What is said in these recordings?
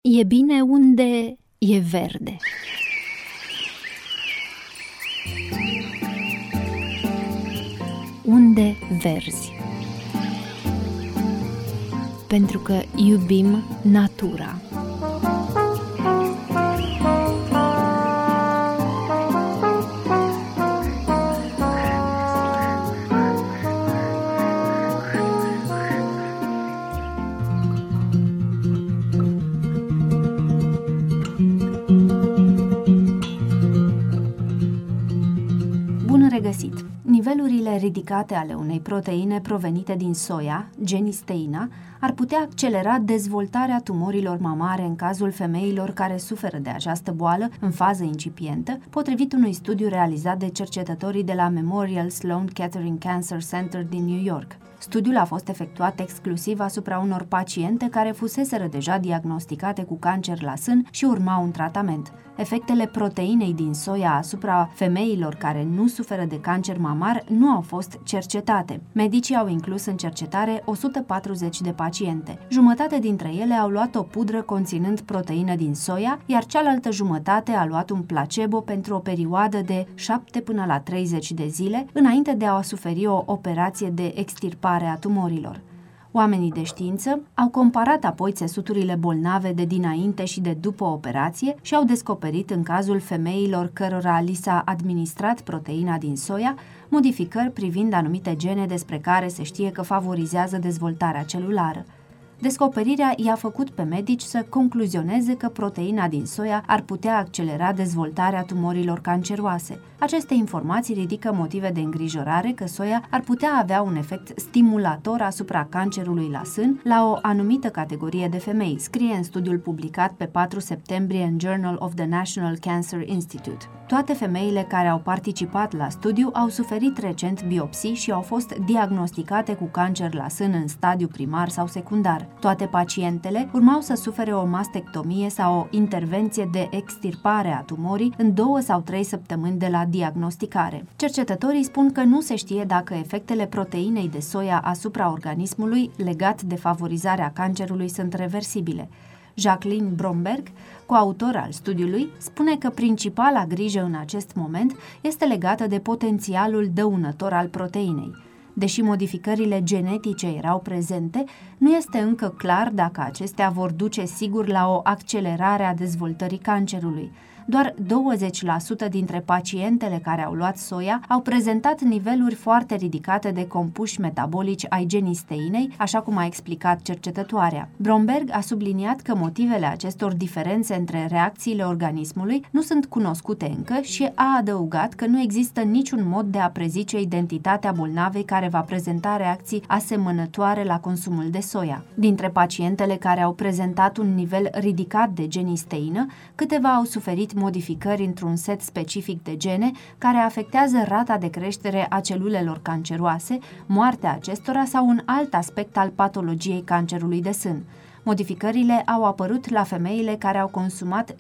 E bine unde e verde. Unde verzi. Pentru că iubim natura. Bun regăsit! Nivelurile ridicate ale unei proteine provenite din soia, genisteina, ar putea accelera dezvoltarea tumorilor mamare în cazul femeilor care suferă de această boală în fază incipientă, potrivit unui studiu realizat de cercetătorii de la Memorial Sloan Kettering Cancer Center din New York. Studiul a fost efectuat exclusiv asupra unor paciente care fuseseră deja diagnosticate cu cancer la sân și urmau un tratament. Efectele proteinei din soia asupra femeilor care nu suferă de cancer mamar nu au fost cercetate. Medicii au inclus în cercetare 140 de paciente. Jumătate dintre ele au luat o pudră conținând proteină din soia, iar cealaltă jumătate a luat un placebo pentru o perioadă de 7 până la 30 de zile, înainte de a suferi o operație de extirpare a tumorilor. Oamenii de știință au comparat apoi țesuturile bolnave de dinainte și de după operație și au descoperit în cazul femeilor cărora li s-a administrat proteina din soia modificări privind anumite gene despre care se știe că favorizează dezvoltarea celulară. Descoperirea i-a făcut pe medici să concluzioneze că proteina din soia ar putea accelera dezvoltarea tumorilor canceroase. Aceste informații ridică motive de îngrijorare că soia ar putea avea un efect stimulator asupra cancerului la sân la o anumită categorie de femei, scrie în studiul publicat pe 4 septembrie în Journal of the National Cancer Institute. Toate femeile care au participat la studiu au suferit recent biopsii și au fost diagnosticate cu cancer la sân în stadiu primar sau secundar. Toate pacientele urmau să sufere o mastectomie sau o intervenție de extirpare a tumorii în 2 sau 3 săptămâni de la diagnosticare. Cercetătorii spun că nu se știe dacă efectele proteinei de soia asupra organismului legat de favorizarea cancerului sunt reversibile. Jacqueline Bromberg, coautor al studiului, spune că principala grijă în acest moment este legată de potențialul dăunător al proteinei. Deși modificările genetice erau prezente, nu este încă clar dacă acestea vor duce sigur la o accelerare a dezvoltării cancerului. Doar 20% dintre pacientele care au luat soia au prezentat niveluri foarte ridicate de compuși metabolici ai genisteinei, așa cum a explicat cercetătoarea. Bromberg a subliniat că motivele acestor diferențe între reacțiile organismului nu sunt cunoscute încă și a adăugat că nu există niciun mod de a prezice identitatea bolnavei care va prezenta reacții asemănătoare la consumul de soia. Dintre pacientele care au prezentat un nivel ridicat de genisteină, câteva au suferit modificări într-un set specific de gene care afectează rata de creștere a celulelor canceroase, moartea acestora sau un alt aspect al patologiei cancerului de sân. Modificările au apărut la femeile care au consumat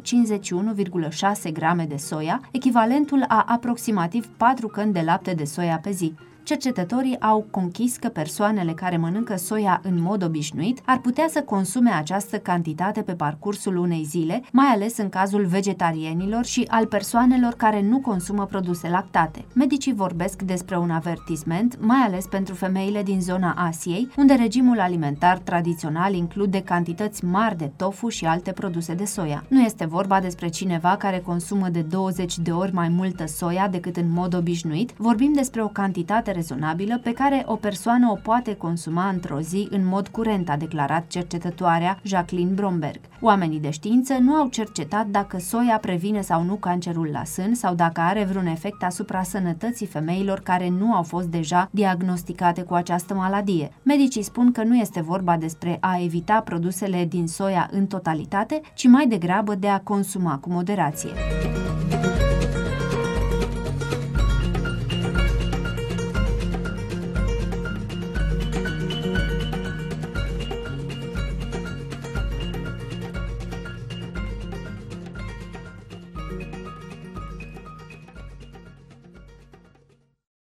51,6 grame de soia, echivalentul a aproximativ 4 căni de lapte de soia pe zi. Cercetătorii au conchis că persoanele care mănâncă soia în mod obișnuit ar putea să consume această cantitate pe parcursul unei zile, mai ales în cazul vegetarienilor și al persoanelor care nu consumă produse lactate. Medicii vorbesc despre un avertisment, mai ales pentru femeile din zona Asiei, unde regimul alimentar tradițional include cantități mari de tofu și alte produse de soia. Nu este vorba despre cineva care consumă de 20 de ori mai multă soia decât în mod obișnuit, vorbim despre o cantitate rezonabilă pe care o persoană o poate consuma într-o zi în mod curent, a declarat cercetătoarea Jacqueline Bromberg. Oamenii de știință nu au cercetat dacă soia previne sau nu cancerul la sân sau dacă are vreun efect asupra sănătății femeilor care nu au fost deja diagnosticate cu această maladie. Medicii spun că nu este vorba despre a evita produsele din soia în totalitate, ci mai degrabă de a consuma cu moderație.